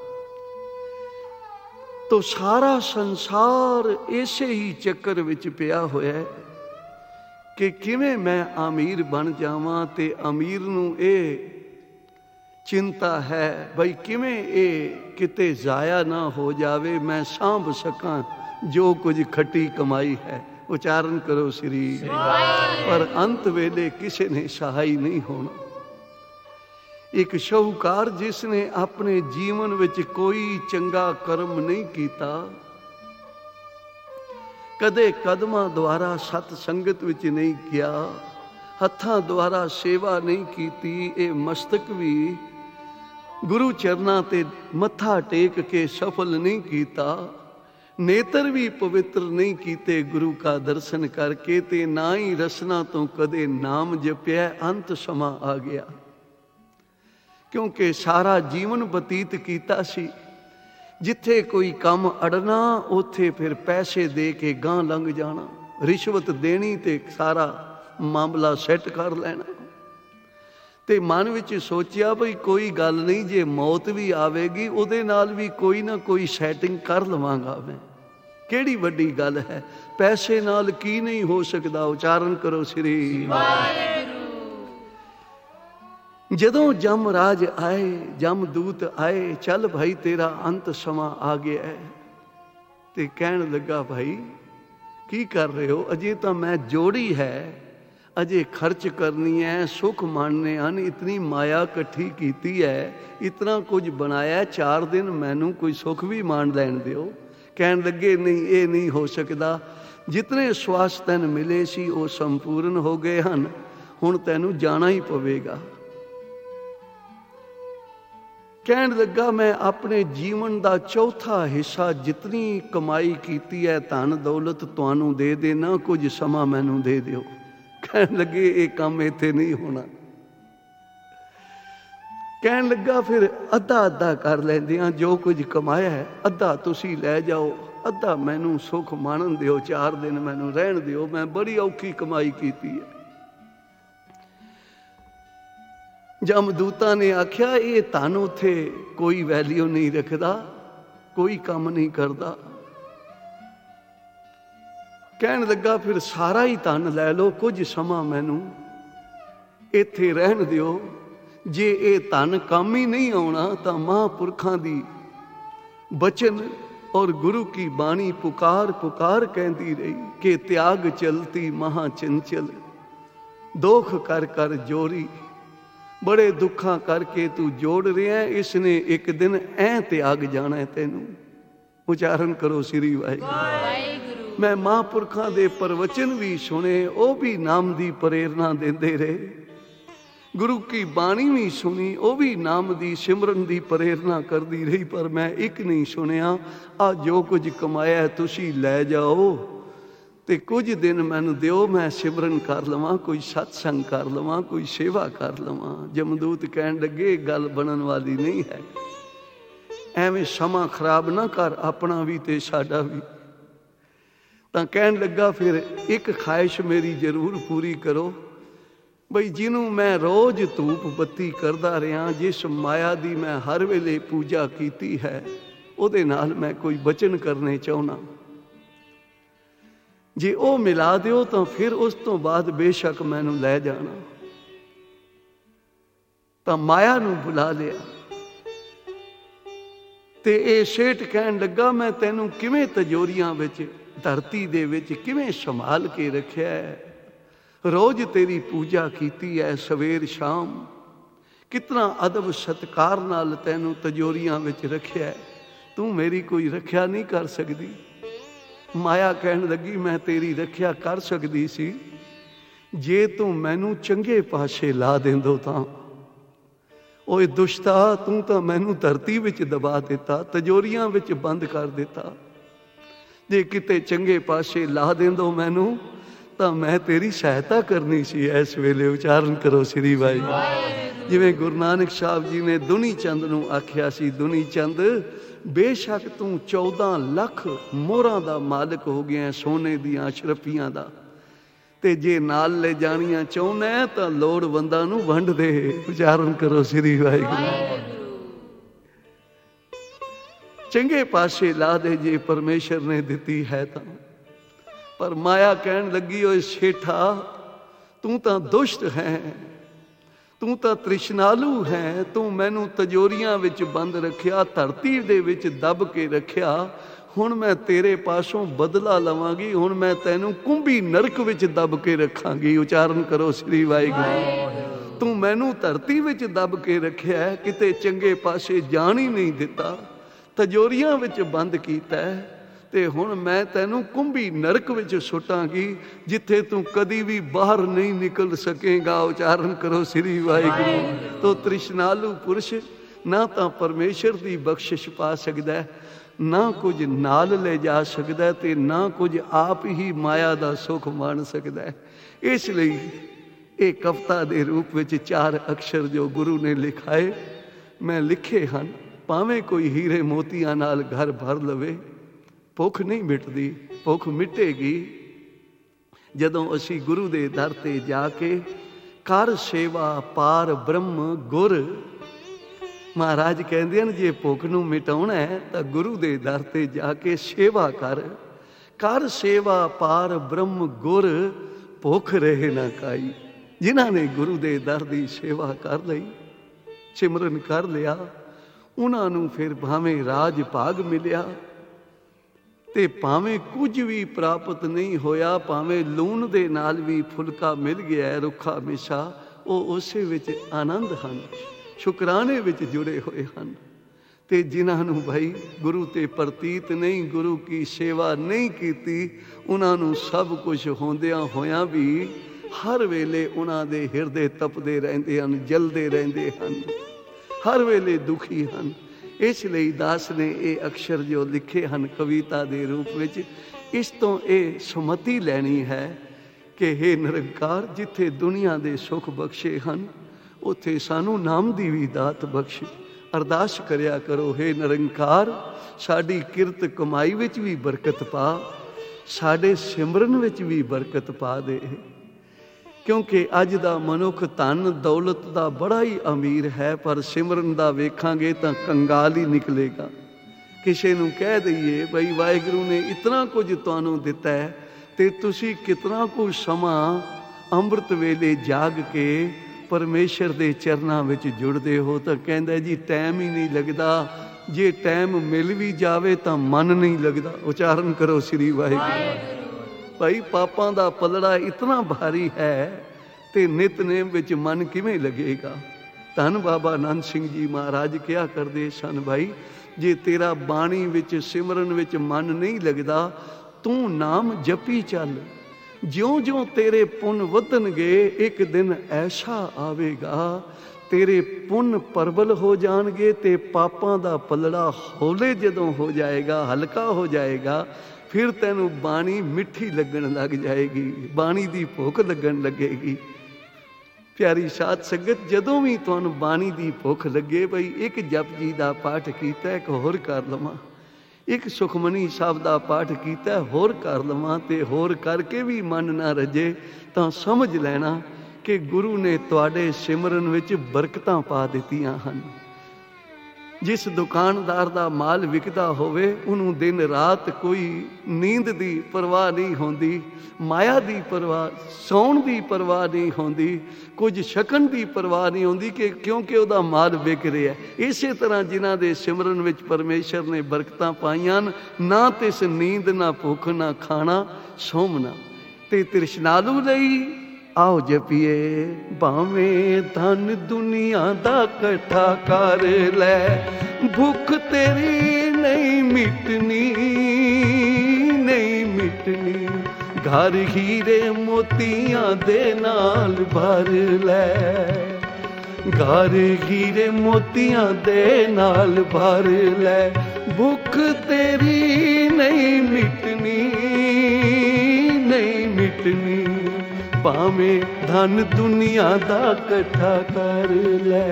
ਤੋ ਸਾਰਾ ਸੰਸਾਰ ਇਸੇ ਹੀ ਚੱਕਰ ਵਿੱਚ ਪਿਆ ਹੋਇਆ ਹੈ ਕਿ ਕਿਵੇਂ ਮੈਂ ਅਮੀਰ ਬਣ ਜਾਵਾਂ ਤੇ ਅਮੀਰ ਨੂੰ ਇਹ ਚਿੰਤਾ ਹੈ ਬਈ ਕਿਵੇਂ ਇਹ ਕਿਤੇ ਜ਼ਾਇਆ ਨਾ ਹੋ ਜਾਵੇ, ਮੈਂ ਸਾਂਭ ਸਕਾਂ ਜੋ ਕੁਝ ਖੱਟੀ ਕਮਾਈ ਹੈ। ਉਚਾਰਨ ਕਰੋ ਸ੍ਰੀ। ਪਰ ਅੰਤ ਵੇਲੇ ਕਿਸੇ ਨੇ ਸਹਾਈ ਨਹੀਂ ਹੋਣਾ। ਇੱਕ ਸ਼ਾਹੂਕਾਰ ਜਿਸ ਨੇ ਆਪਣੇ ਜੀਵਨ ਵਿੱਚ ਕੋਈ ਚੰਗਾ ਕਰਮ ਨਹੀਂ ਕੀਤਾ, ਕਦੇ ਕਦਮਾਂ ਦੁਆਰਾ ਸਤ ਸੰਗਤ ਵਿੱਚ ਨਹੀਂ ਗਿਆ, ਹੱਥਾਂ ਦੁਆਰਾ ਸੇਵਾ ਨਹੀਂ ਕੀਤੀ, ਇਹ ਮਸਤਕ ਵੀ ਗੁਰੂ ਚਰਨਾਂ ਤੇ ਮੱਥਾ ਟੇਕ ਕੇ ਸਫਲ ਨਹੀਂ ਕੀਤਾ, ਨੇਤਰ ਵੀ ਪਵਿੱਤਰ ਨਹੀਂ ਕੀਤੇ ਗੁਰੂ ਕਾ ਦਰਸ਼ਨ ਕਰਕੇ, ਤੇ ਨਾ ਹੀ ਰਸਨਾ ਤੋਂ ਕਦੇ ਨਾਮ ਜਪਿਆ। ਅੰਤ ਸਮਾਂ ਆ ਗਿਆ, ਕਿਉਂਕਿ ਸਾਰਾ ਜੀਵਨ ਬਤੀਤ ਕੀਤਾ ਸੀ ਜਿੱਥੇ ਕੋਈ ਕੰਮ ਅੜਨਾ ਉੱਥੇ ਫਿਰ ਪੈਸੇ ਦੇ ਕੇ ਗਾਂਹ ਲੰਘ ਜਾਣਾ, ਰਿਸ਼ਵਤ ਦੇਣੀ ਤੇ ਸਾਰਾ ਮਾਮਲਾ ਸੈੱਟ ਕਰ ਲੈਣਾ। ਤੇ ਮਨ ਵਿੱਚ ਸੋਚਿਆ ਬਈ ਕੋਈ ਗੱਲ ਨਹੀਂ, ਜੇ ਮੌਤ ਵੀ ਆਵੇਗੀ ਉਹਦੇ ਨਾਲ ਵੀ ਕੋਈ ਨਾ ਕੋਈ ਸੈਟਿੰਗ ਕਰ ਲਵਾਂਗਾ ਮੈਂ, ਕਿਹੜੀ ਵੱਡੀ ਗੱਲ ਹੈ, ਪੈਸੇ ਨਾਲ ਕੀ ਨਹੀਂ ਹੋ ਸਕਦਾ। ਉਚਾਰਨ ਕਰੋ ਸ੍ਰੀ ਵਾਹਿਗੁਰੂ। ਜਦੋਂ ਜਮਰਾਜ ਆਏ, ਜਮਦੂਤ ਆਏ, ਚੱਲ ਭਾਈ ਤੇਰਾ ਅੰਤ ਸਮਾਂ ਆ ਗਿਆ ਹੈ। ਤੇ ਕਹਿਣ ਲੱਗਾ ਭਾਈ ਕੀ ਕਰ ਰਹੇ ਹੋ, ਅਜੇ ਤਾਂ ਮੈਂ ਜੋੜੀ ਹੈ, ਅਜੇ ਖਰਚ ਕਰਨੀ ਹੈ, ਸੁਖ ਮਾਣਨੇ ਹਨ, ਇਤਨੀ ਮਾਇਆ ਇਕੱਠੀ ਕੀਤੀ ਹੈ, ਇਤਨਾ ਕੁਝ ਬਣਾਇਆ, ਚਾਰ ਦਿਨ ਮੈਨੂੰ ਕੋਈ ਸੁਖ ਵੀ ਮਾਣ ਲੈਣ ਦਿਓ। ਕਹਿਣ ਲੱਗੇ ਨਹੀਂ, ਇਹ ਨਹੀਂ ਹੋ ਸਕਦਾ, ਜਿਤਨੇ ਸਵਾਸ ਤੈਨੂੰ ਮਿਲੇ ਸੀ ਉਹ ਸੰਪੂਰਨ ਹੋ ਗਏ ਹਨ, ਹੁਣ ਤੈਨੂੰ ਜਾਣਾ ਹੀ ਪਵੇਗਾ। ਕਹਿਣ ਲੱਗਾ ਮੈਂ ਆਪਣੇ ਜੀਵਨ ਦਾ ਚੌਥਾ ਹਿੱਸਾ ਜਿਤਨੀ ਕਮਾਈ ਕੀਤੀ ਹੈ ਧਨ ਦੌਲਤ ਤੁਹਾਨੂੰ ਦੇ ਦੇਣਾ, ਕੁਝ ਸਮਾਂ ਮੈਨੂੰ ਦੇ ਦਿਓ। ਕਹਿਣ ਲੱਗੇ ਇਹ ਕੰਮ ਇੱਥੇ ਨਹੀਂ ਹੋਣਾ। ਕਹਿਣ ਲੱਗਾ ਫਿਰ ਅੱਧਾ ਅੱਧਾ ਕਰ ਲੈਂਦੇ ਹਾਂ, ਜੋ ਕੁਝ ਕਮਾਇਆ ਹੈ ਅੱਧਾ ਤੁਸੀਂ ਲੈ ਜਾਓ, ਅੱਧਾ ਮੈਨੂੰ ਸੁੱਖ ਮਾਣਨ ਦਿਓ, ਚਾਰ ਦਿਨ ਮੈਨੂੰ ਰਹਿਣ ਦਿਓ, ਮੈਂ ਬੜੀ ਔਖੀ ਕਮਾਈ ਕੀਤੀ ਹੈ। ਜਮਦੂਤਾਂ ਨੇ ਆਖਿਆ ਇਹ ਧਨ ਉੱਥੇ ਕੋਈ ਵੈਲਿਊ ਨਹੀਂ ਰੱਖਦਾ, ਕੋਈ ਕੰਮ ਨਹੀਂ ਕਰਦਾ। ਕਹਿਣ ਲੱਗਾ ਫਿਰ ਸਾਰਾ ਹੀ ਧਨ ਲੈ ਲਓ, ਕੁਝ ਸਮਾਂ ਮੈਨੂੰ ਇੱਥੇ ਰਹਿਣ ਦਿਓ, ਜੇ ਇਹ ਧਨ ਕੰਮ ਹੀ ਨਹੀਂ ਆਉਣਾ ਤਾਂ ਮਹਾਂਪੁਰਖਾਂ ਦੀ ਬਚਨ ਔਰ ਗੁਰੂ ਕੀ ਬਾਣੀ ਪੁਕਾਰ ਪੁਕਾਰ ਕਹਿੰਦੀ ਰਹੀ ਕਿ ਤਿਆਗ ਚਲਤੀ ਮਹਾ ਚੰਚਲ, ਦੋਖ ਕਰ ਕਰ ਜੋਰੀ, ਬੜੇ ਦੁੱਖਾਂ ਕਰਕੇ ਤੂੰ ਜੋੜ ਰਿਹਾ, ਇਸਨੇ ਇੱਕ ਦਿਨ ਐ ਤਿਆਗ ਜਾਣਾ ਤੈਨੂੰ। ਉਚਾਰਨ ਕਰੋ ਸ੍ਰੀ ਵਾਹਿਗੁਰੂ। ਮੈਂ ਮਹਾਂਪੁਰਖਾਂ ਦੇ ਪ੍ਰਵਚਨ ਵੀ ਸੁਣੇ, ਉਹ ਵੀ ਨਾਮ ਦੀ ਪ੍ਰੇਰਨਾ ਦਿੰਦੇ ਰਹੇ, ਗੁਰੂ ਕੀ ਬਾਣੀ ਵੀ ਸੁਣੀ, ਉਹ ਵੀ ਨਾਮ ਦੀ ਸਿਮਰਨ ਦੀ ਪ੍ਰੇਰਨਾ ਕਰਦੀ ਰਹੀ, ਪਰ ਮੈਂ ਇੱਕ ਨਹੀਂ ਸੁਣਿਆ, ਆ ਜੋ ਕੁਝ ਕਮਾਇਆ ਤੁਸੀਂ ਲੈ ਜਾਓ ਤੇ ਕੁਝ ਦਿਨ ਮੈਨੂੰ ਦਿਓ, ਮੈਂ ਸਿਮਰਨ ਕਰ ਲਵਾਂ, ਕੋਈ ਸਤਸੰਗ ਕਰ ਲਵਾਂ, ਕੋਈ ਸੇਵਾ ਕਰ ਲਵਾਂ। ਜਮਦੂਤ ਕਹਿਣ ਲੱਗੇ ਗੱਲ ਬਣਨ ਵਾਲੀ ਨਹੀਂ ਹੈ, ਐਵੇਂ ਸਮਾਂ ਖਰਾਬ ਨਾ ਕਰ, ਆਪਣਾ ਵੀ ਤੇ ਸਾਡਾ ਵੀ। ਤਾਂ ਕਹਿਣ ਲੱਗਾ ਫਿਰ ਇੱਕ ਖਾਹਿਸ਼ ਮੇਰੀ ਜ਼ਰੂਰ ਪੂਰੀ ਕਰੋ, ਬਈ ਜਿਹਨੂੰ ਮੈਂ ਰੋਜ਼ ਧੂਪ ਬੱਤੀ ਕਰਦਾ ਰਿਹਾ, ਜਿਸ ਮਾਇਆ ਦੀ ਮੈਂ ਹਰ ਵੇਲੇ ਪੂਜਾ ਕੀਤੀ ਹੈ, ਉਹਦੇ ਨਾਲ ਮੈਂ ਕੋਈ ਬਚਨ ਕਰਨੇ ਚਾਹੁੰਦਾ, ਜੇ ਉਹ ਮਿਲਾ ਦਿਓ ਤਾਂ ਫਿਰ ਉਸ ਤੋਂ ਬਾਅਦ ਬੇਸ਼ੱਕ ਮੈਨੂੰ ਲੈ ਜਾਣਾ। ਤਾਂ ਮਾਇਆ ਨੂੰ ਬੁਲਾ ਲਿਆ ਤੇ ਇਹ ਸੇਠ ਕਹਿਣ ਲੱਗਾ ਮੈਂ ਤੈਨੂੰ ਕਿਵੇਂ ਤਜੋਰੀਆਂ ਵਿੱਚ, ਧਰਤੀ ਦੇ ਵਿੱਚ ਕਿਵੇਂ ਸੰਭਾਲ ਕੇ ਰੱਖਿਆ ਹੈ, ਰੋਜ਼ ਤੇਰੀ ਪੂਜਾ ਕੀਤੀ ਹੈ ਸਵੇਰ ਸ਼ਾਮ, ਕਿਤਨਾ ਅਦਬ ਸਤਿਕਾਰ ਨਾਲ ਤੈਨੂੰ ਤਜੋਰੀਆਂ ਵਿੱਚ ਰੱਖਿਆ, ਤੂੰ ਮੇਰੀ ਕੋਈ ਰੱਖਿਆ ਨਹੀਂ ਕਰ ਸਕਦੀ। ਮਾਇਆ ਕਹਿਣ ਲੱਗੀ ਮੈਂ ਤੇਰੀ ਰੱਖਿਆ ਕਰ ਸਕਦੀ ਸੀ ਜੇ ਤੂੰ ਮੈਨੂੰ ਚੰਗੇ ਪਾਸੇ ਲਾ ਦਿੰਦੋ ਤਾਂ। ਓਏ ਦੁਸ਼ਤਾ, ਤੂੰ ਤਾਂ ਮੈਨੂੰ ਧਰਤੀ ਵਿੱਚ ਦਬਾ ਦਿੱਤਾ, ਤਜੋਰੀਆਂ ਵਿੱਚ ਬੰਦ ਕਰ ਦਿੱਤਾ, ਜੇ ਕਿਤੇ ਚੰਗੇ ਪਾਸੇ ਲਾ ਦਿੰਦੋ ਮੈਨੂੰ ਤਾਂ ਮੈਂ ਤੇਰੀ ਸਹਾਇਤਾ ਕਰਨੀ ਸੀ ਇਸ ਵੇਲੇ। ਉਚਾਰਨ ਕਰੋ ਸ੍ਰੀ ਵਾਹਿਗੁਰੂ। ਜਿਵੇਂ ਗੁਰੂ ਨਾਨਕ ਸਾਹਿਬ ਜੀ ਨੇ ਦੁਨੀ ਚੰਦ ਨੂੰ ਆਖਿਆ ਸੀ, ਦੁਨੀ ਚੰਦ ਬੇਸ਼ੱਕ ਤੂੰ ਚੌਦਾਂ ਲੱਖ ਮੋਹਰਾਂ ਦਾ ਮਾਲਕ ਹੋ ਗਿਆ, ਸੋਨੇ ਦੀਆਂ ਅਸ਼ਰਫੀਆਂ ਦਾ, ਤੇ ਜੇ ਨਾਲ ਲੈ ਜਾਣੀਆਂ ਚਾਹੁੰਦਾ ਤਾਂ ਲੋੜਵੰਦਾਂ ਨੂੰ ਵੰਡ ਦੇ। ਉਚਾਰਨ ਕਰੋ ਸ੍ਰੀ ਵਾਹਿਗੁਰੂ। ਚੰਗੇ ਪਾਸੇ ਲਾ ਦੇ ਜੇ ਪਰਮੇਸ਼ਰ ਨੇ ਦਿੱਤੀ ਹੈ ਤਾਂ। ਪਰ ਮਾਇਆ ਕਹਿਣ ਲੱਗੀ ਓਏ ਸੇਠਾ, ਤੂੰ ਤਾਂ ਦੁਸ਼ਟ ਹੈ, ਤੂੰ ਤਾਂ ਤ੍ਰਿਸ਼ਨਾਲੂ ਹੈ, ਤੂੰ ਮੈਨੂੰ ਤਜੋਰੀਆਂ ਵਿੱਚ ਬੰਦ ਰੱਖਿਆ, ਧਰਤੀ ਦੇ ਵਿੱਚ ਦੱਬ ਕੇ ਰੱਖਿਆ। ਹੁਣ ਮੈਂ ਤੇਰੇ ਪਾਸੋਂ ਬਦਲਾ ਲਵਾਂਗੀ, ਹੁਣ ਮੈਂ ਤੈਨੂੰ ਕੁੰਭੀ ਨਰਕ ਵਿੱਚ ਦੱਬ ਕੇ ਰੱਖਾਂਗੀ। ਉਚਾਰਨ ਕਰੋ ਸ੍ਰੀ ਵਾਹਿਗੁਰੂ। ਤੂੰ ਮੈਨੂੰ ਧਰਤੀ ਵਿੱਚ ਦੱਬ ਕੇ ਰੱਖਿਆ, ਕਿਤੇ ਚੰਗੇ ਪਾਸੇ ਜਾਣ ਹੀ ਨਹੀਂ ਦਿੱਤਾ, ਤਜੋਰੀਆਂ ਵਿੱਚ ਬੰਦ ਕੀਤਾ, ਤੇ ਹੁਣ ਮੈਂ ਤੈਨੂੰ ਕੁੰਭੀ ਨਰਕ ਵਿੱਚ ਸੁੱਟਾਂਗੀ, ਜਿੱਥੇ ਤੂੰ ਕਦੀ ਵੀ ਬਾਹਰ ਨਹੀਂ ਨਿਕਲ ਸਕੇਗਾ। ਉਚਾਰਨ ਕਰੋ ਸ੍ਰੀ ਵਾਹਿਗੁਰੂ। ਤੋ ਤ੍ਰਿਸ਼ਨਾਲੂ ਪੁਰਸ਼ ਨਾ ਤਾਂ ਪਰਮੇਸ਼ਰ ਦੀ ਬਖਸ਼ਿਸ਼ ਪਾ ਸਕਦਾ, ਨਾ ਕੁਝ ਨਾਲ ਲੈ ਜਾ ਸਕਦਾ, ਤੇ ਨਾ ਕੁਝ ਆਪ ਹੀ ਮਾਇਆ ਦਾ ਸੁੱਖ ਮਾਣ ਸਕਦਾ। ਇਸ ਲਈ ਇਹ ਕਵਿਤਾ ਦੇ ਰੂਪ ਵਿੱਚ ਚਾਰ ਅਕਸ਼ਰ ਜੋ ਗੁਰੂ ਨੇ ਲਿਖਾਏ, ਮੈਂ ਲਿਖੇ ਹਨ। ਭਾਵੇਂ ਕੋਈ ਹੀਰੇ ਮੋਤੀਆਂ ਨਾਲ ਘਰ ਭਰ ਲਵੇ, ਭੁੱਖ ਨਹੀਂ ਮਿਟਦੀ। ਭੁੱਖ ਮਿਟੇਗੀ ਜਦੋਂ ਅਸੀਂ ਗੁਰੂ ਦੇ ਦਰ ਤੇ ਜਾ ਕੇ ਕਰ ਸੇਵਾ ਪਾਰ ਬ੍ਰਹਮ ਗੁਰ। ਮਹਾਰਾਜ ਕਹਿੰਦੇ ਹਨ, ਜੇ ਭੁੱਖ ਨੂੰ ਮਿਟਾਉਣਾ ਹੈ ਤਾਂ ਗੁਰੂ ਦੇ ਦਰ ਤੇ ਜਾ ਕੇ ਸੇਵਾ ਕਰ। ਕਰ ਸੇਵਾ ਪਾਰ ਬ੍ਰਹਮ ਗੁਰ, ਭੁੱਖ ਰਹੇ ਨਾ ਕਾਈ। ਜਿਨ੍ਹਾਂ ਨੇ ਗੁਰੂ ਦੇ ਦਰ ਦੀ ਸੇਵਾ ਕਰ ਲਈ, ਸਿਮਰਨ ਕਰ ਲਿਆ, ਉਹਨਾਂ ਨੂੰ ਫਿਰ ਭਾਵੇਂ ਰਾਜ ਭਾਗ ਮਿਲਿਆ, ਤੇ ਭਾਵੇਂ ਕੁਝ ਵੀ ਪ੍ਰਾਪਤ ਨਹੀਂ ਹੋਇਆ, ਭਾਵੇਂ ਲੂਣ ਦੇ ਨਾਲ ਵੀ ਫੁਲਕਾ ਮਿਲ ਗਿਆ ਰੁੱਖਾ ਮਿੱਠਾ, ਉਹ ਉਸੇ ਵਿੱਚ ਆਨੰਦ ਹਨ, ਸ਼ੁਕਰਾਨੇ ਵਿੱਚ ਜੁੜੇ ਹੋਏ ਹਨ। ਤੇ ਜਿਨ੍ਹਾਂ ਨੂੰ ਭਾਈ ਗੁਰੂ ਤੇ ਪ੍ਰਤੀਤ ਨਹੀਂ, ਗੁਰੂ ਕੀ ਸੇਵਾ ਨਹੀਂ ਕੀਤੀ, ਉਹਨਾਂ ਨੂੰ ਸਭ ਕੁਝ ਹੁੰਦਿਆਂ ਹੋਇਆਂ ਵੀ ਹਰ ਵੇਲੇ ਉਹਨਾਂ ਦੇ ਹਿਰਦੇ ਤਪਦੇ ਰਹਿੰਦੇ ਹਨ, ਜਲਦੇ ਰਹਿੰਦੇ ਹਨ, ਹਰ ਵੇਲੇ ਦੁਖੀ ਹਨ। ਇਸ ਲਈ ਦਾਸ ਨੇ ਇਹ ਅਕਸ਼ਰ ਜੋ ਲਿਖੇ ਹਨ ਕਵਿਤਾ ਦੇ ਰੂਪ ਵਿੱਚ, ਇਸ ਤੋਂ ਇਹ ਸੁਮਤੀ ਲੈਣੀ ਹੈ ਕਿ ਹੇ ਨਿਰੰਕਾਰ, ਜਿੱਥੇ ਦੁਨੀਆ ਦੇ ਸੁੱਖ ਬਖਸ਼ੇ ਹਨ, ਉੱਥੇ ਸਾਨੂੰ ਨਾਮ ਦੀ ਵੀ ਦਾਤ ਬਖਸ਼। ਅਰਦਾਸ ਕਰਿਆ ਕਰੋ, ਹੇ ਨਿਰੰਕਾਰ, ਸਾਡੀ ਕਿਰਤ ਕਮਾਈ ਵਿੱਚ ਵੀ ਬਰਕਤ ਪਾ, ਸਾਡੇ ਸਿਮਰਨ ਵਿੱਚ ਵੀ ਬਰਕਤ ਪਾ ਦੇ। ਕਿਉਂਕਿ ਅੱਜ ਦਾ ਮਨੁੱਖ ਧਨ ਦੌਲਤ ਦਾ ਬੜਾ ਹੀ ਅਮੀਰ ਹੈ, ਪਰ ਸਿਮਰਨ ਦਾ ਵੇਖਾਂਗੇ ਤਾਂ ਕੰਗਾਲ ਹੀ ਨਿਕਲੇਗਾ। ਕਿਸੇ ਨੂੰ ਕਹਿ ਦਈਏ ਬਈ ਵਾਹਿਗੁਰੂ ਨੇ ਇਤਨਾ ਕੁਝ ਤੁਹਾਨੂੰ ਦਿੱਤਾ ਹੈ, ਤੇ ਤੁਸੀਂ ਕਿਤਨਾ ਕੁ ਸਮਾਂ ਅੰਮ੍ਰਿਤ ਵੇਲੇ ਜਾਗ ਕੇ ਪਰਮੇਸ਼ਰ ਦੇ ਚਰਨਾਂ ਵਿੱਚ ਜੁੜਦੇ ਹੋ, ਤਾਂ ਕਹਿੰਦਾ ਜੀ ਟਾਈਮ ਹੀ ਨਹੀਂ ਲੱਗਦਾ। ਜੇ ਟਾਈਮ ਮਿਲ ਵੀ ਜਾਵੇ ਤਾਂ ਮਨ ਨਹੀਂ ਲੱਗਦਾ। ਉਚਾਰਨ ਕਰੋ ਸ੍ਰੀ ਵਾਹਿਗੁਰੂ। ਭਾਈ ਪਾਪਾਂ ਦਾ ਪਲੜਾ ਇਤਨਾ ਭਾਰੀ ਹੈ, ਤੇ ਨਿਤਨੇਮ ਵਿੱਚ ਮਨ ਕਿਵੇਂ ਲੱਗੇਗਾ। ਧੰਨ ਬਾਬਾ ਆਨੰਦ ਸਿੰਘ ਜੀ ਮਹਾਰਾਜ ਕਿਹਾ ਕਰਦੇ ਸਨ, ਭਾਈ ਜੇ ਤੇਰਾ ਬਾਣੀ ਵਿੱਚ ਸਿਮਰਨ ਵਿੱਚ ਮਨ ਨਹੀਂ ਲੱਗਦਾ, ਤੂੰ ਨਾਮ ਜਪੀ ਚੱਲ। ਜਿਉਂ-ਜਿਉਂ ਤੇਰੇ ਪੁੰਨ ਵਧਣਗੇ, ਇੱਕ ਦਿਨ ਐਸਾ ਆਵੇਗਾ ਤੇਰੇ ਪੁੰਨ ਪ੍ਰਬਲ ਹੋ ਜਾਣਗੇ, ਤੇ ਪਾਪਾਂ ਦਾ ਪਲੜਾ ਹੌਲੇ ਜਦੋਂ ਹੋ ਜਾਏਗਾ, ਹਲਕਾ ਹੋ ਜਾਏਗਾ, ਫਿਰ ਤੈਨੂੰ ਬਾਣੀ ਮਿੱਠੀ ਲੱਗਣ ਲੱਗ ਜਾਏਗੀ, ਬਾਣੀ ਦੀ ਭੁੱਖ ਲੱਗਣ ਲੱਗੇਗੀ। ਪਿਆਰੀ ਸਾਧ ਸੰਗਤ, ਜਦੋਂ ਵੀ ਤੁਹਾਨੂੰ ਬਾਣੀ ਦੀ ਭੁੱਖ ਲੱਗੇ, ਬਈ ਇੱਕ ਜਪਜੀ ਦਾ ਪਾਠ ਕੀਤਾ, ਇੱਕ ਹੋਰ ਕਰ ਲਵਾਂ, ਇੱਕ ਸੁਖਮਨੀ ਸਾਹਿਬ ਦਾ ਪਾਠ ਕੀਤਾ, ਹੋਰ ਕਰ ਲਵਾਂ, ਤੇ ਹੋਰ ਕਰਕੇ ਵੀ ਮਨ ਨਾ ਰਜੇ, ਤਾਂ ਸਮਝ ਲੈਣਾ ਕਿ ਗੁਰੂ ਨੇ ਤੁਹਾਡੇ ਸਿਮਰਨ ਵਿੱਚ ਬਰਕਤਾਂ ਪਾ ਦਿੱਤੀਆਂ ਹਨ। ਜਿਸ ਦੁਕਾਨਦਾਰ ਦਾ ਮਾਲ ਵਿਕਦਾ ਹੋਵੇ, ਉਹਨੂੰ ਦਿਨ ਰਾਤ ਕੋਈ ਨੀਂਦ ਦੀ ਪਰਵਾਹ ਨਹੀਂ ਹੁੰਦੀ, ਮਾਇਆ ਦੀ ਪਰਵਾਹ, ਸੌਣ ਦੀ ਪਰਵਾਹ ਨਹੀਂ ਹੁੰਦੀ, ਕੁਝ ਛਕਣ ਦੀ ਪਰਵਾਹ ਨਹੀਂ ਹੁੰਦੀ, ਕਿ ਕਿਉਂਕਿ ਉਹਦਾ ਮਾਲ ਵਿਕ ਰਿਹਾ। ਇਸੇ ਤਰ੍ਹਾਂ ਜਿਨ੍ਹਾਂ ਦੇ ਸਿਮਰਨ ਵਿੱਚ ਪਰਮੇਸ਼ਰ ਨੇ ਬਰਕਤਾਂ ਪਾਈਆਂ, ਨਾ ਤਿਸ ਨੀਂਦ, ਨਾ ਭੁੱਖ, ਨਾ ਖਾਣਾ, ਸੋਮਣਾ। ਤੇ ਤ੍ਰਿਸ਼ਨਾਲੂ ਲਈ ਆਓ ਜਪੀਏ, ਭਾਵੇਂ ਧਨ ਦੁਨੀਆ ਦਾ ਇਕੱਠਾ ਕਰ ਲੈ, ਭੁੱਖ ਤੇਰੀ ਨਹੀਂ ਮਿਟਣੀ, ਨਹੀਂ ਮਿਟਣੀ। ਘਰ ਹੀਰੇ ਮੋਤੀਆਂ ਦੇ ਨਾਲ ਭਰ ਲੈ, ਘਰ ਹੀਰੇ ਮੋਤੀਆਂ ਦੇ ਨਾਲ ਭਰ ਲੈ, ਭੁੱਖ ਤੇਰੀ ਨਹੀਂ ਮਿਟਣੀ, ਨਹੀਂ ਮਿਟਣੀ। ਭਾਵੇਂ ਧਨ ਦੁਨੀਆ ਦਾ ਇਕੱਠਾ ਕਰ ਲੈ,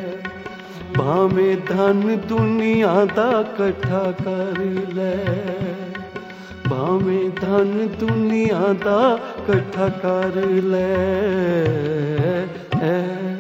ਭਾਵੇਂ ਧਨ ਦੁਨੀਆ ਦਾ ਇਕੱਠਾ ਕਰ ਲੈ, ਭਾਵੇਂ ਧਨ ਦੁਨੀਆ ਦਾ ਇਕੱਠਾ ਕਰ ਲੈ।